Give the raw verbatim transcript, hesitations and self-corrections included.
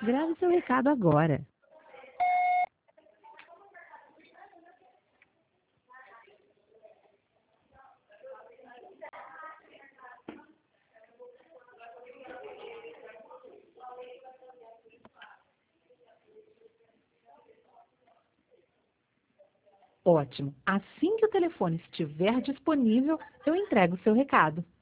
Grave seu recado agora. Ótimo. Assim que o telefone estiver disponível, eu entrego o seu recado.